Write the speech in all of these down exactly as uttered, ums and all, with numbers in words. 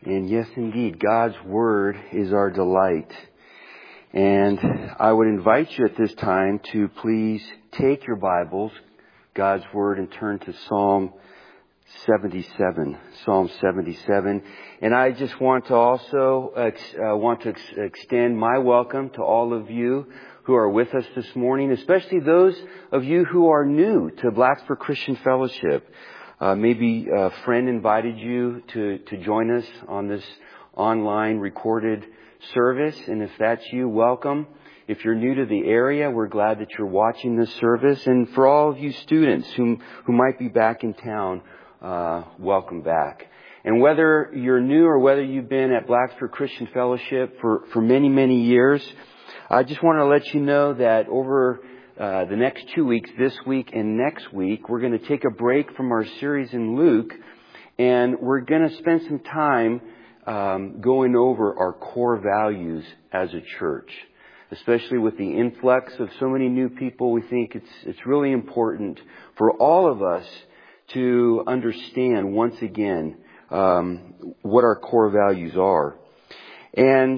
And yes, indeed, God's Word is our delight. And I would invite you at this time to please take your Bibles, God's Word, and turn to Psalm seventy-seven. Psalm seventy-seven. And I just want to also ex- uh, want to ex- extend my welcome to all of you who are with us this morning, especially those of you who are new to Blacksburg Christian Fellowship. Uh, maybe a friend invited you to, to join us on this online recorded service. And if that's you, welcome. If you're new to the area, we're glad that you're watching this service. And for all of you students who, who might be back in town, uh, welcome back. And whether you're new or whether you've been at Blacksburg Christian Fellowship for, for many, many years, I just want to let you know that over Uh, the next two weeks, this week and next week, we're going to take a break from our series in Luke, and we're going to spend some time um, going over our core values as a church. Especially with the influx of so many new people, we think it's it's really important for all of us to understand once again um, what our core values are. And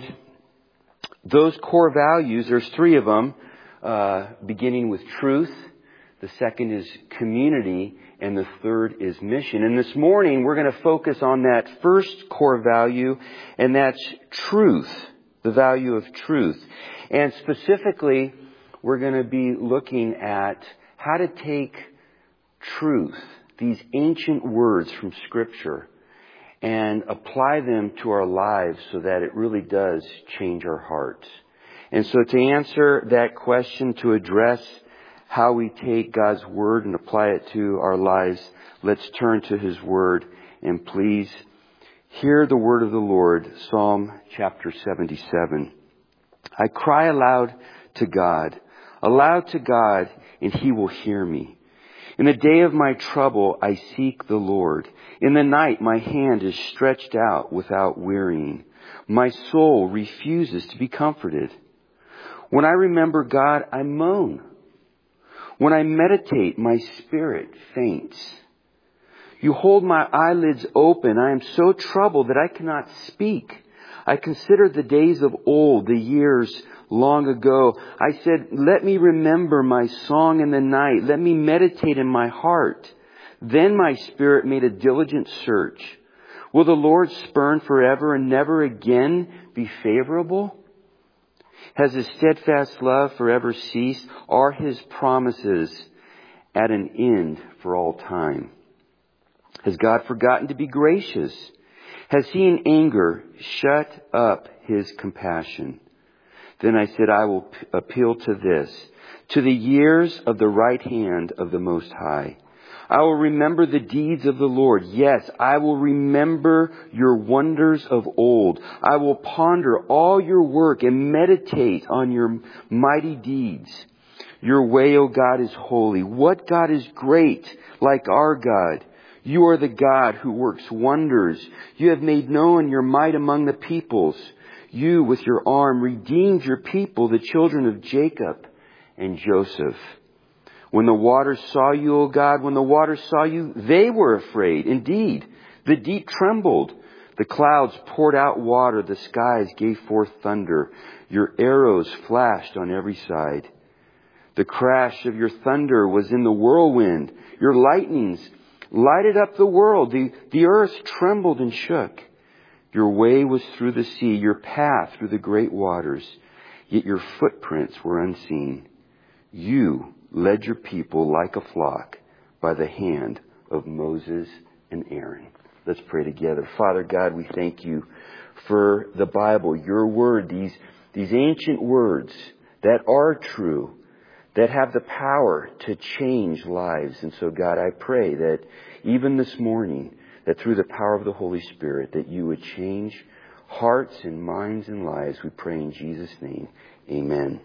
those core values, there's three of them. Uh, beginning with truth, the second is community, and the third is mission. And this morning we're going to focus on that first core value, and that's truth, the value of truth. And specifically, we're going to be looking at how to take truth, these ancient words from Scripture, and apply them to our lives so that it really does change our hearts. And so to answer that question, to address how we take God's Word and apply it to our lives, let's turn to His Word. And please hear the word of the Lord, Psalm chapter seventy-seven. I cry aloud to God, aloud to God, and He will hear me. In the day of my trouble, I seek the Lord. In the night, my hand is stretched out without wearying. My soul refuses to be comforted. When I remember God, I moan. When I meditate, my spirit faints. You hold my eyelids open. I am so troubled that I cannot speak. I consider the days of old, the years long ago. I said, let me remember my song in the night. Let me meditate in my heart. Then my spirit made a diligent search. Will the Lord spurn forever and never again be favorable? Has His steadfast love forever ceased? Are His promises at an end for all time? Has God forgotten to be gracious? Has He in anger shut up His compassion? Then I said, I will p- appeal to this, to the years of the right hand of the Most High. I will remember the deeds of the Lord. Yes, I will remember your wonders of old. I will ponder all your work and meditate on your mighty deeds. Your way, O God, is holy. What God is great like our God? You are the God who works wonders. You have made known your might among the peoples. You, with your arm, redeemed your people, the children of Jacob and Joseph. When the waters saw you, O God, when the waters saw you, they were afraid. Indeed, the deep trembled. The clouds poured out water. The skies gave forth thunder. Your arrows flashed on every side. The crash of your thunder was in the whirlwind. Your lightnings lighted up the world. The, the earth trembled and shook. Your way was through the sea, your path through the great waters. Yet your footprints were unseen. You led your people like a flock by the hand of Moses and Aaron. Let's pray together. Father God, we thank you for the Bible, your word, these, these ancient words that are true, that have the power to change lives. And so God, I pray that even this morning, that through the power of the Holy Spirit, that you would change hearts and minds and lives. We pray in Jesus' name. Amen.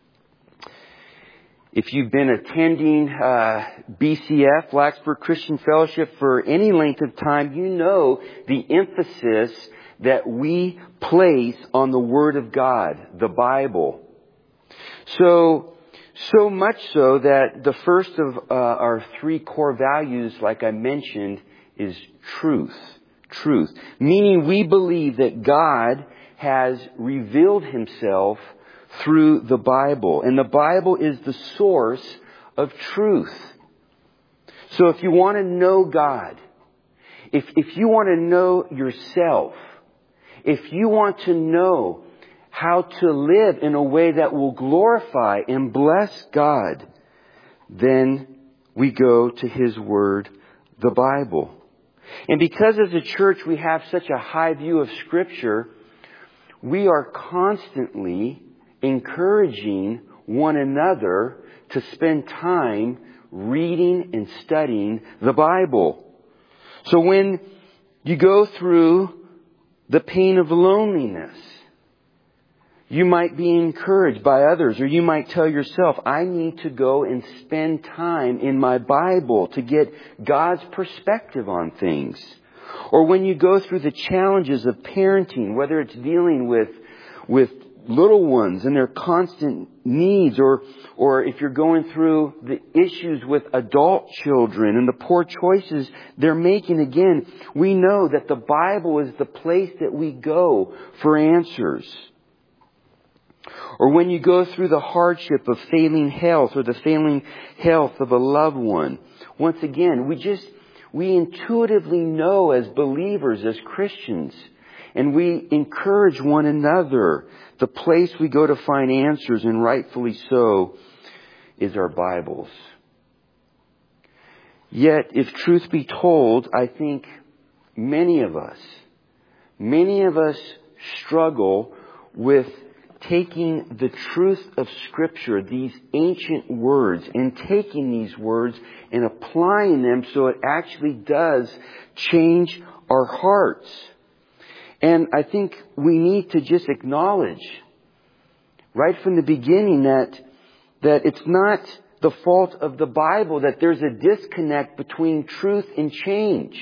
If you've been attending uh, B C F, Blacksburg Christian Fellowship, for any length of time, you know the emphasis that we place on the Word of God, the Bible. So, so much so that the first of uh, our three core values, like I mentioned, is truth. truth. Meaning we believe that God has revealed Himself through the Bible. And the Bible is the source of truth. So if you want to know God, if, if you want to know yourself, if you want to know how to live in a way that will glorify and bless God, then we go to His Word, the Bible. And because as a church we have such a high view of Scripture, we are constantly encouraging one another to spend time reading and studying the Bible. So when you go through the pain of loneliness, you might be encouraged by others, or you might tell yourself, I need to go and spend time in my Bible to get God's perspective on things. Or when you go through the challenges of parenting, whether it's dealing with, with little ones and their constant needs, or, or if you're going through the issues with adult children and the poor choices they're making, again, we know that the Bible is the place that we go for answers. Or when you go through the hardship of failing health or the failing health of a loved one. Once again, we just, we intuitively know as believers, as Christians, and we encourage one another. The place we go to find answers, and rightfully so, is our Bibles. Yet, if truth be told, I think many of us, many of us struggle with taking the truth of Scripture, these ancient words, and taking these words and applying them so it actually does change our hearts. And I think we need to just acknowledge right from the beginning that, that it's not the fault of the Bible that there's a disconnect between truth and change.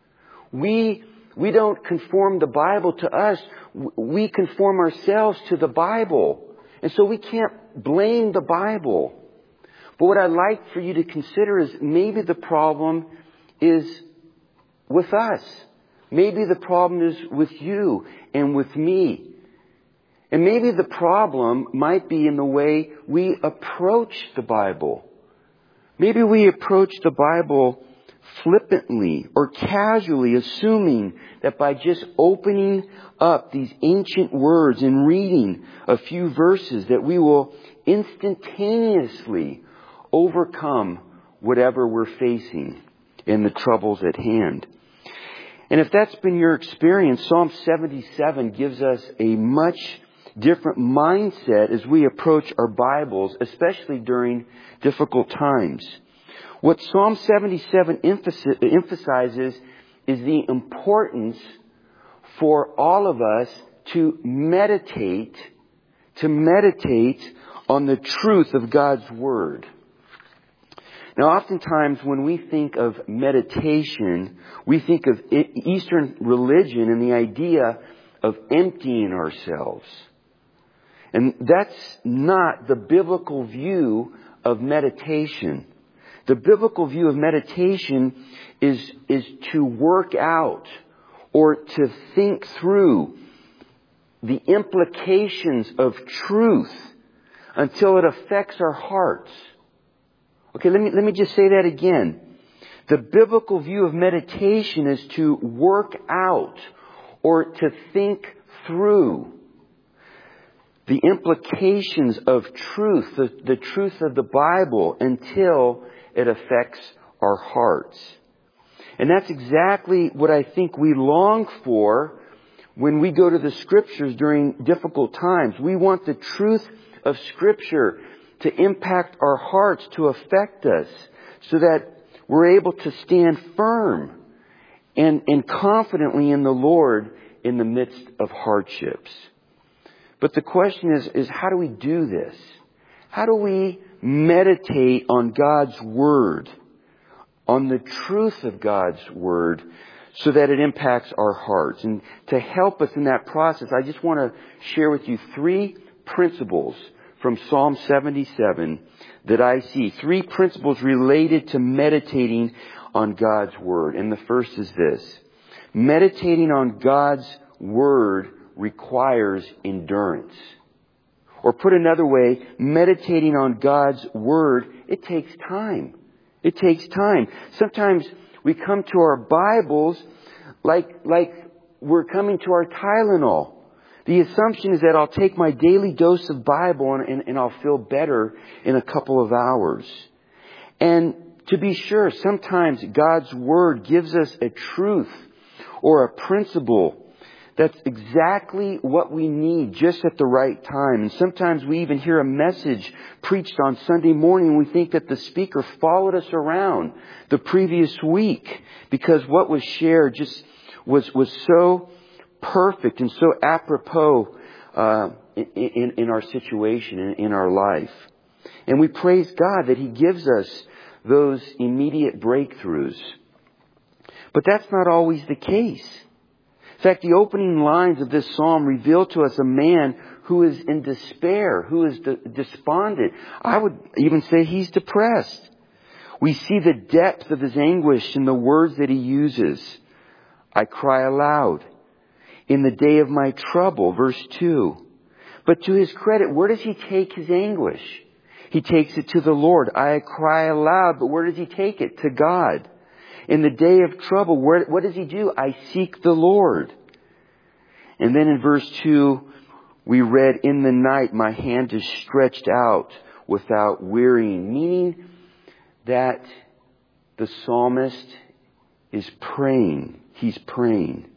We We don't conform the Bible to us. We conform ourselves to the Bible. And so we can't blame the Bible. But what I'd like for you to consider is maybe the problem is with us. Maybe the problem is with you and with me. And maybe the problem might be in the way we approach the Bible. Maybe we approach the Bible flippantly or casually, assuming that by just opening up these ancient words and reading a few verses that we will instantaneously overcome whatever we're facing in the troubles at hand. And if that's been your experience, Psalm seventy-seven gives us a much different mindset as we approach our Bibles, especially during difficult times. What Psalm seventy-seven emphasizes is the importance for all of us to meditate, to meditate on the truth of God's Word. Now, oftentimes when we think of meditation, we think of Eastern religion and the idea of emptying ourselves. And that's not the biblical view of meditation. The biblical view of meditation is, is to work out or to think through the implications of truth until it affects our hearts. Okay, let me, let me just say that again. The biblical view of meditation is to work out or to think through the implications of truth, the, the truth of the Bible, until it affects our hearts. And that's exactly what I think we long for when we go to the Scriptures during difficult times. We want the truth of Scripture to impact our hearts, to affect us, so that we're able to stand firm and, and confidently in the Lord in the midst of hardships. But the question is, is how do we do this? How do we meditate on God's Word, on the truth of God's Word, so that it impacts our hearts? And to help us in that process, I just want to share with you three principles from Psalm seventy-seven that I see. Three principles related to meditating on God's Word. And the first is this. Meditating on God's Word requires endurance. Or put another way, meditating on God's Word, it takes time. It takes time. Sometimes we come to our Bibles like, like we're coming to our Tylenol. The assumption is that I'll take my daily dose of Bible and, and, and I'll feel better in a couple of hours. And to be sure, sometimes God's Word gives us a truth or a principle that's exactly what we need just at the right time. And sometimes we even hear a message preached on Sunday morning and we think that the speaker followed us around the previous week because what was shared just was, was so perfect and so apropos uh, in, in, in our situation, in, in our life. And we praise God that He gives us those immediate breakthroughs. But that's not always the case. In fact, the opening lines of this psalm reveal to us a man who is in despair, who is de- despondent. I would even say he's depressed. We see the depth of his anguish in the words that he uses. I cry aloud in the day of my trouble, verse two. But to his credit, where does he take his anguish? He takes it to the Lord. I cry aloud, but where does he take it? To God. In the day of trouble, where, what does he do? I seek the Lord. And then in verse two, we read, in the night my hand is stretched out without wearying. Meaning that the psalmist is praying. He's praying.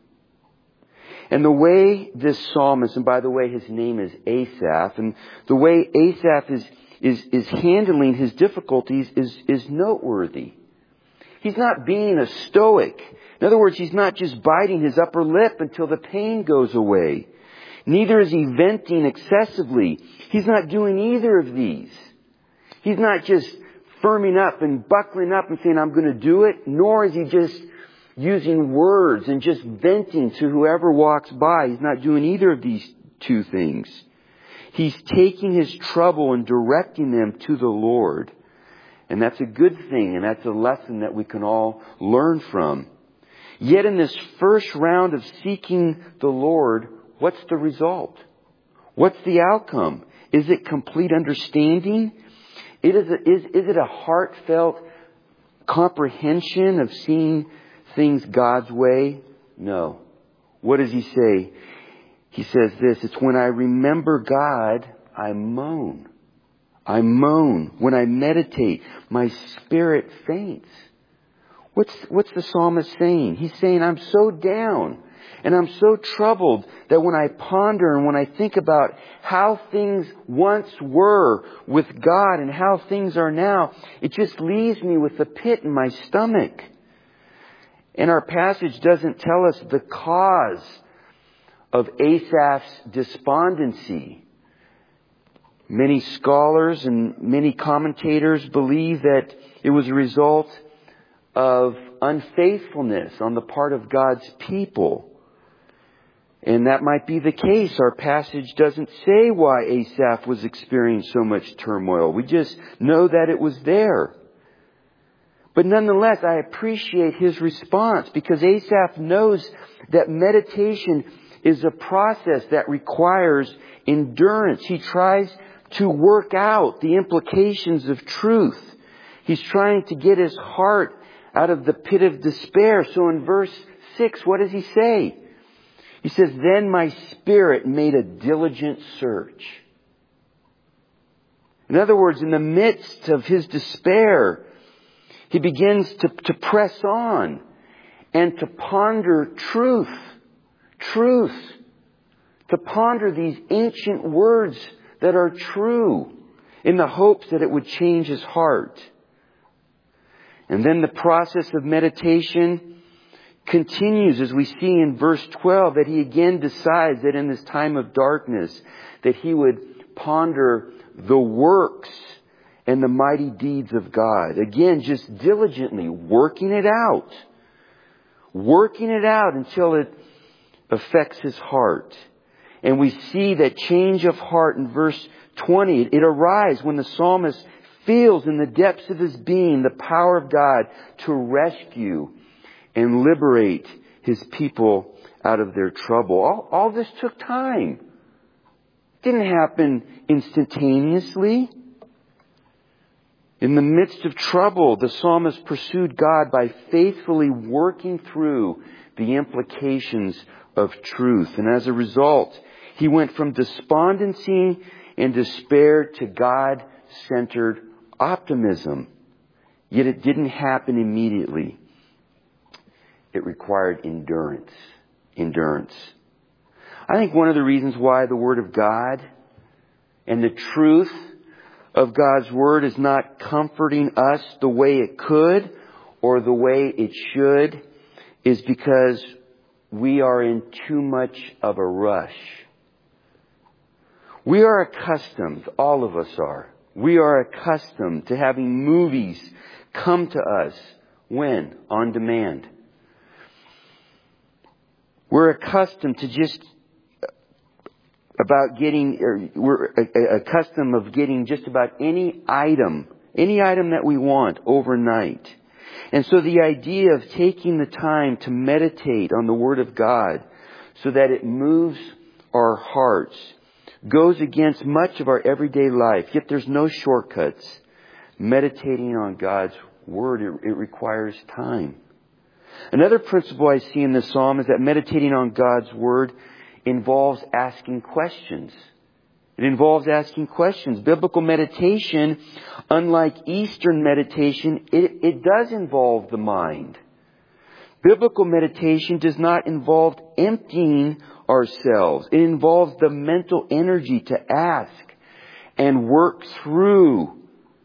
And the way this psalmist, and by the way, his name is Asaph, and the way Asaph is, is, is handling his difficulties is, is noteworthy. He's not being a stoic. In other words, he's not just biting his upper lip until the pain goes away. Neither is he venting excessively. He's not doing either of these. He's not just firming up and buckling up and saying, I'm going to do it. Nor is he just using words and just venting to whoever walks by. He's not doing either of these two things. He's taking his trouble and directing them to the Lord. And that's a good thing, and that's a lesson that we can all learn from. Yet in this first round of seeking the Lord, what's the result? What's the outcome? Is it complete understanding? It is, a, is, is it a heartfelt comprehension of seeing things God's way? No. What does he say? He says this, it's when I remember God, I moan. I moan. When I meditate, my spirit faints. What's, what's the psalmist saying? He's saying, I'm so down and I'm so troubled that when I ponder and when I think about how things once were with God and how things are now, it just leaves me with a pit in my stomach. And our passage doesn't tell us the cause of Asaph's despondency. Many scholars and many commentators believe that it was a result of unfaithfulness on the part of God's people. And that might be the case. Our passage doesn't say why Asaph was experiencing so much turmoil. We just know that it was there. But nonetheless, I appreciate his response because Asaph knows that meditation is a process that requires endurance. He tries to work out the implications of truth. He's trying to get his heart out of the pit of despair. So in verse six, what does he say? He says, then my spirit made a diligent search. In other words, in the midst of his despair, he begins to, to press on and to ponder truth. Truth. To ponder these ancient words that are true in the hopes that it would change his heart. And then the process of meditation continues as we see in verse twelve that he again decides that in this time of darkness that he would ponder the works and the mighty deeds of God. Again, just diligently working it out. Working it out until it affects his heart. And we see that change of heart in verse twenty. It arrives when the psalmist feels in the depths of his being the power of God to rescue and liberate His people out of their trouble. All, all this took time. It didn't happen instantaneously. In the midst of trouble, the psalmist pursued God by faithfully working through the implications of truth. And as a result, he went from despondency and despair to God-centered optimism. Yet it didn't happen immediately. It required endurance. Endurance. I think one of the reasons why the Word of God and the truth of God's Word is not comforting us the way it could or the way it should is because we are in too much of a rush. We are accustomed, all of us are, we are accustomed to having movies come to us. When? On demand. We're accustomed to just about getting, or we're accustomed of getting just about any item, any item that we want overnight. And so the idea of taking the time to meditate on the Word of God so that it moves our hearts goes against much of our everyday life. Yet there's no shortcuts. Meditating on God's Word, it, it requires time. Another principle I see in this psalm is that meditating on God's Word involves asking questions. It involves asking questions. Biblical meditation, unlike Eastern meditation, it, it does involve the mind. Biblical meditation does not involve emptying ourselves. It involves the mental energy to ask and work through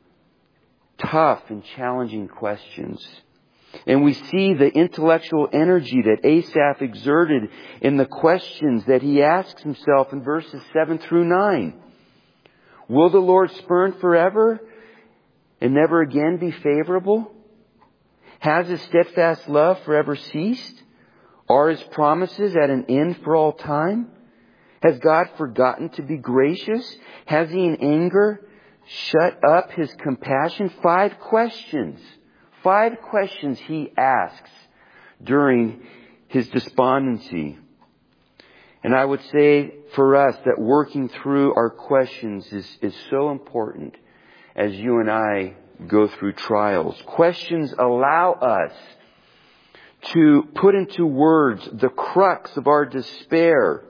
tough and challenging questions. And we see the intellectual energy that Asaph exerted in the questions that he asks himself in verses seven through nine. Will the Lord spurn forever and never again be favorable? Has His steadfast love forever ceased? Are His promises at an end for all time? Has God forgotten to be gracious? Has He in anger shut up His compassion? Five questions. Five questions he asks during his despondency. And I would say for us that working through our questions is, is so important as you and I go through trials. Questions allow us to put into words the crux of our despair.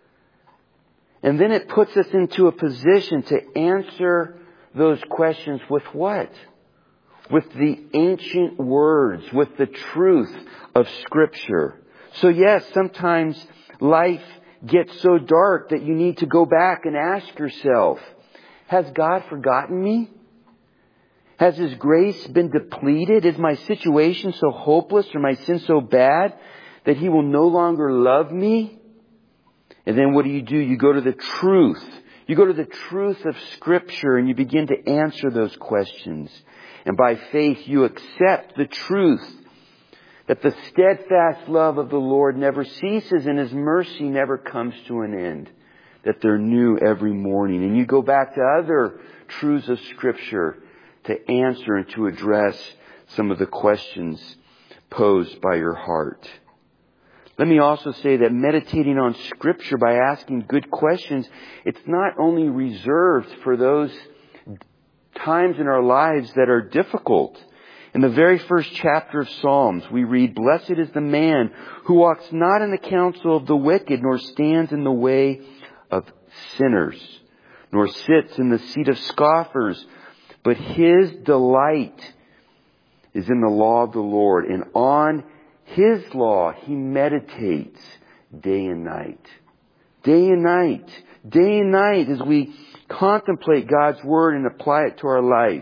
And then it puts us into a position to answer those questions with what? With the ancient words, with the truth of Scripture. So yes, sometimes life gets so dark that you need to go back and ask yourself, has God forgotten me? Has His grace been depleted? Is my situation so hopeless or my sin so bad that He will no longer love me? And then what do you do? You go to the truth. You go to the truth of Scripture and you begin to answer those questions. And by faith, you accept the truth that the steadfast love of the Lord never ceases and His mercy never comes to an end. That they're new every morning. And you go back to other truths of Scripture to answer and to address some of the questions posed by your heart. Let me also say that meditating on Scripture by asking good questions, it's not only reserved for those times in our lives that are difficult. In the very first chapter of Psalms, we read, "Blessed is the man who walks not in the counsel of the wicked, nor stands in the way of sinners, nor sits in the seat of scoffers, but his delight is in the law of the Lord, and on His law He meditates day and night." Day and night. Day and night as we contemplate God's Word and apply it to our life.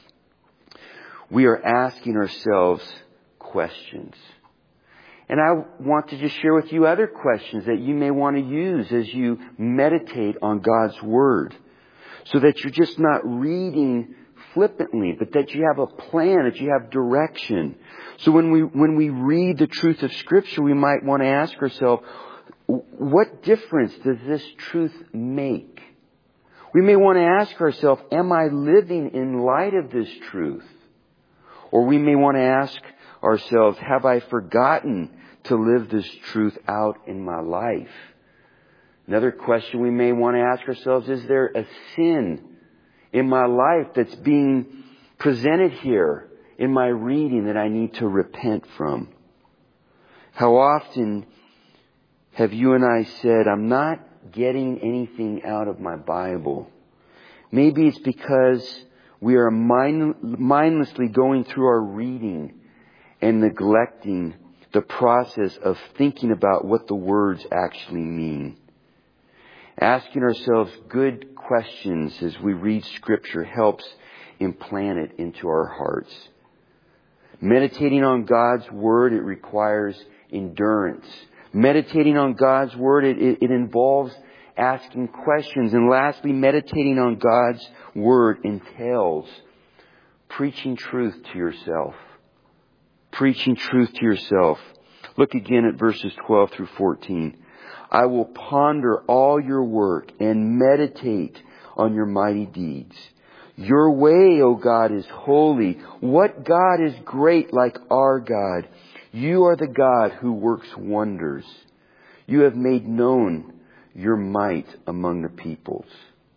We are asking ourselves questions. And I want to just share with you other questions that you may want to use as you meditate on God's Word. So that you're just not reading flippantly, but that you have a plan, that you have direction. So when we, when we read the truth of Scripture, we might want to ask ourselves, what difference does this truth make? We may want to ask ourselves, am I living in light of this truth? Or we may want to ask ourselves, have I forgotten to live this truth out in my life? Another question we may want to ask ourselves, is there a sin in my life that's being presented here in my reading that I need to repent from? How often have you and I said, I'm not getting anything out of my Bible? Maybe it's because we are mind, mindlessly going through our reading and neglecting the process of thinking about what the words actually mean. Asking ourselves good questions as we read Scripture helps implant it into our hearts. Meditating on God's Word, it requires endurance. Meditating on God's Word, it, it, it involves asking questions. And lastly, meditating on God's Word entails preaching truth to yourself. Preaching truth to yourself. Look again at verses twelve through fourteen. I will ponder all your work and meditate on your mighty deeds. Your way, O God, is holy. What God is great like our God? You are the God who works wonders. You have made known your might among the peoples.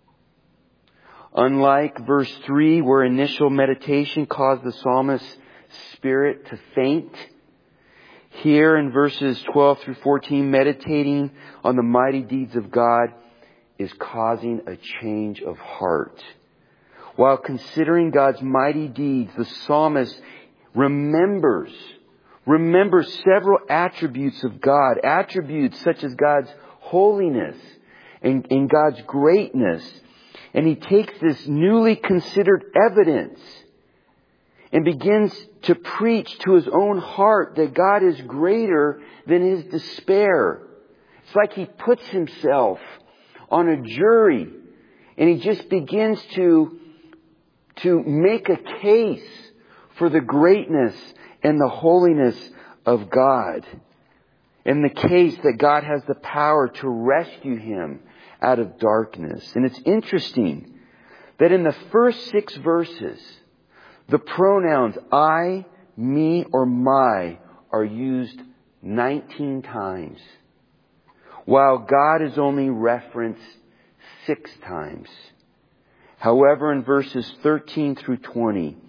Unlike verse three, where initial meditation caused the psalmist's spirit to faint, here in verses twelve through fourteen, meditating on the mighty deeds of God is causing a change of heart. While considering God's mighty deeds, the psalmist remembers, remembers several attributes of God, attributes such as God's holiness and, and God's greatness. And he takes this newly considered evidence and begins to preach to his own heart that God is greater than his despair. It's like he puts himself on a jury and he just begins to, to make a case for the greatness and the holiness of God. And the case that God has the power to rescue him out of darkness. And it's interesting that in the first six verses, the pronouns I, me, or my are used nineteen times, while God is only referenced six times. However, in verses thirteen through twenty,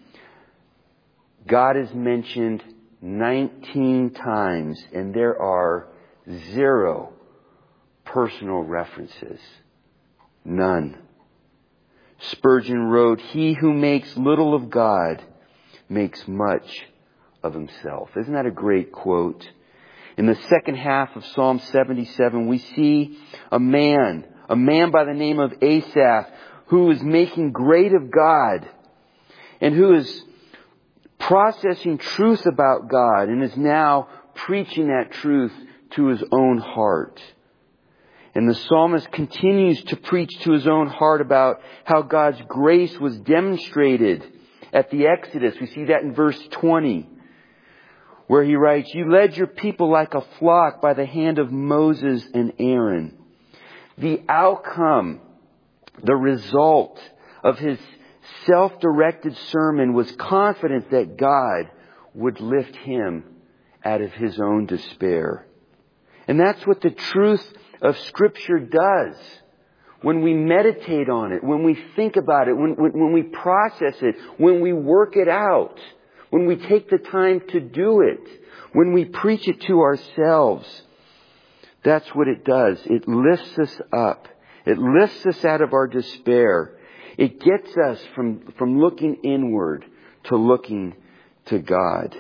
God is mentioned nineteen times, and there are zero personal references. None. Spurgeon wrote, "He who makes little of God makes much of himself." Isn't that a great quote? In the second half of Psalm seventy-seven, we see a man, a man by the name of Asaph, who is making great of God and who is processing truth about God and is now preaching that truth to his own heart. And the psalmist continues to preach to his own heart about how God's grace was demonstrated at the Exodus. We see that in verse twenty, where he writes, "You led your people like a flock by the hand of Moses and Aaron." The outcome, the result of his self-directed sermon was confidence that God would lift him out of his own despair. And that's what the truth of Scripture does. When we meditate on it, when we think about it, when, when, when we process it, when we work it out, when we take the time to do it, when we preach it to ourselves, that's what it does. It lifts us up. It lifts us out of our despair. It gets us from, from looking inward to looking to God.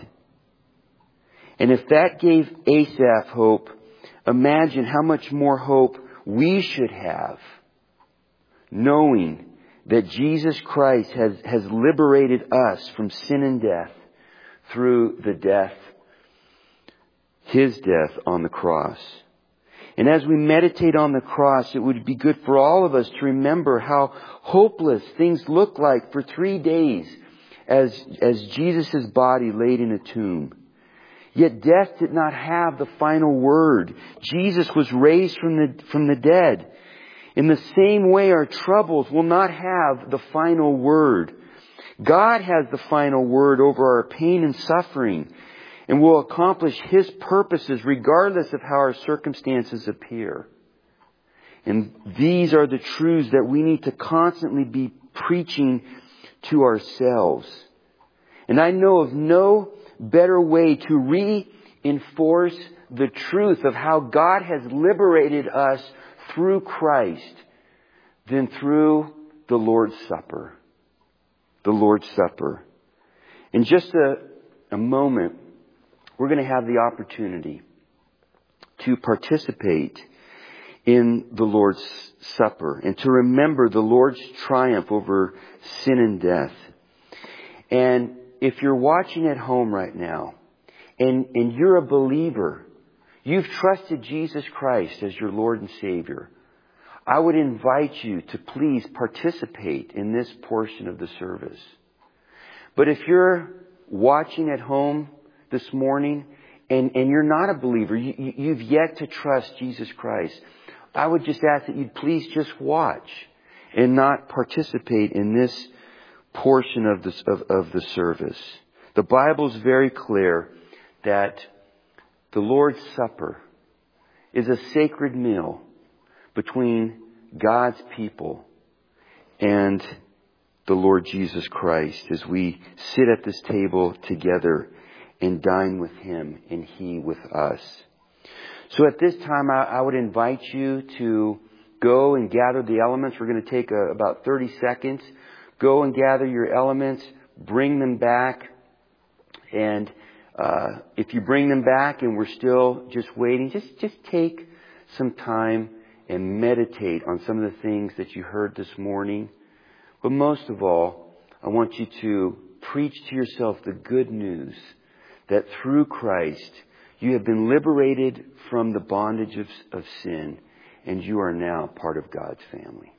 And if that gave Asaph hope, imagine how much more hope we should have, knowing that Jesus Christ has, has liberated us from sin and death through the death, His death on the cross. And as we meditate on the cross, it would be good for all of us to remember how hopeless things looked like for three days as, as Jesus' body laid in a tomb. Yet death did not have the final word. Jesus was raised from the, from the dead. In the same way, our troubles will not have the final word. God has the final word over our pain and suffering. And will accomplish His purposes regardless of how our circumstances appear. And these are the truths that we need to constantly be preaching to ourselves. And I know of no better way to reinforce the truth of how God has liberated us through Christ than through the Lord's Supper. The Lord's Supper. In just a, a moment, we're going to have the opportunity to participate in the Lord's Supper and to remember the Lord's triumph over sin and death. And if you're watching at home right now and, and you're a believer, you've trusted Jesus Christ as your Lord and Savior, I would invite you to please participate in this portion of the service. But if you're watching at home this morning and, and you're not a believer, you, you've yet to trust Jesus Christ, I would just ask that you'd please just watch and not participate in this portion of the, of, of the service. The Bible is very clear that the Lord's Supper is a sacred meal between God's people and the Lord Jesus Christ as we sit at this table together and dine with Him and He with us. So at this time, I, I would invite you to go and gather the elements. We're going to take a, about thirty seconds. Go and gather your elements. Bring them back. And uh, if you bring them back and we're still just waiting, just, just take some time and meditate on some of the things that you heard this morning. But most of all, I want you to preach to yourself the good news that through Christ, you have been liberated from the bondage of, of sin, and you are now part of God's family.